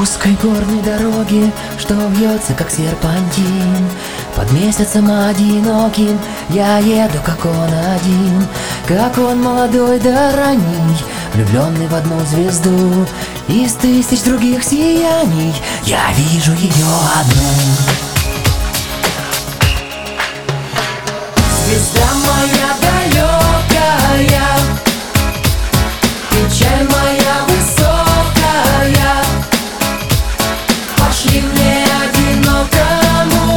узкой горной дороге, что вьется, как серпантин, под месяцем одиноким я еду, как он один, как он молодой да ранний, влюбленный в одну звезду. Из тысяч других сияний я вижу ее одну. Звезда моя далекая, печаль моя высокая, пошли мне одинокому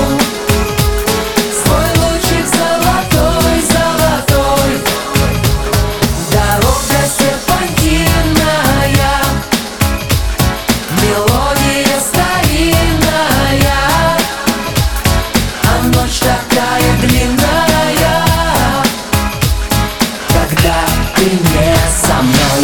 свой лучик золотой, золотой. Дорога серпантинная, мелодия старинная, а ночь такая длинная, когда ты не со мной.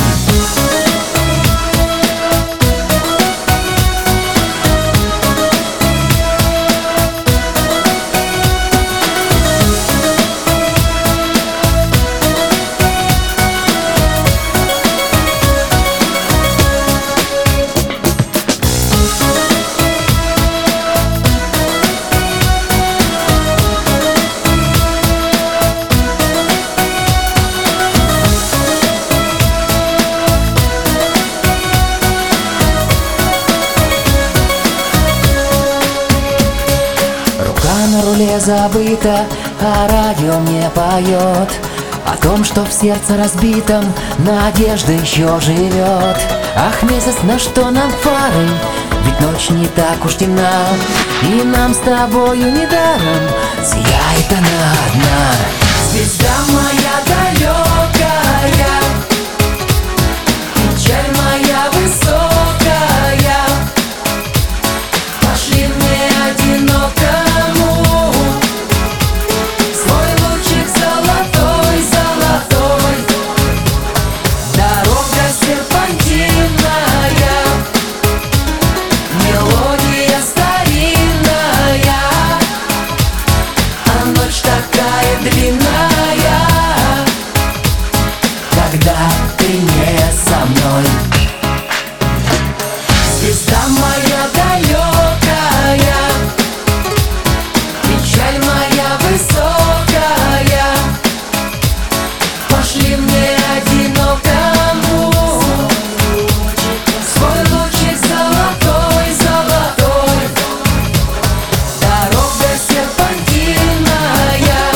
На руле забыто, а радио мне поет о том, что в сердце разбитом надежда еще живет. Ах, месяц, на что нам фары? Ведь ночь не так уж темна, и нам с тобою недаром сияет она одна. Звезда моя далекая, печаль моя высокая, пошли мне одинокому свой лучик золотой, золотой. Дорога серпантинная, мелодия старинная, а ночь такая длинная, когда ты не со мной. Звезда моя далекая, печаль моя высокая, пошли мне одинокому свой лучик золотой, золотой. Дорога серпантинная,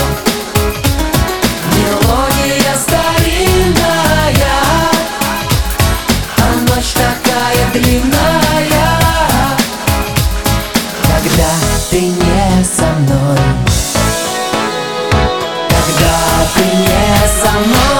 мелодия старинная, а ночь такая длинная, когда ты не со мной. Когда ты не со мной.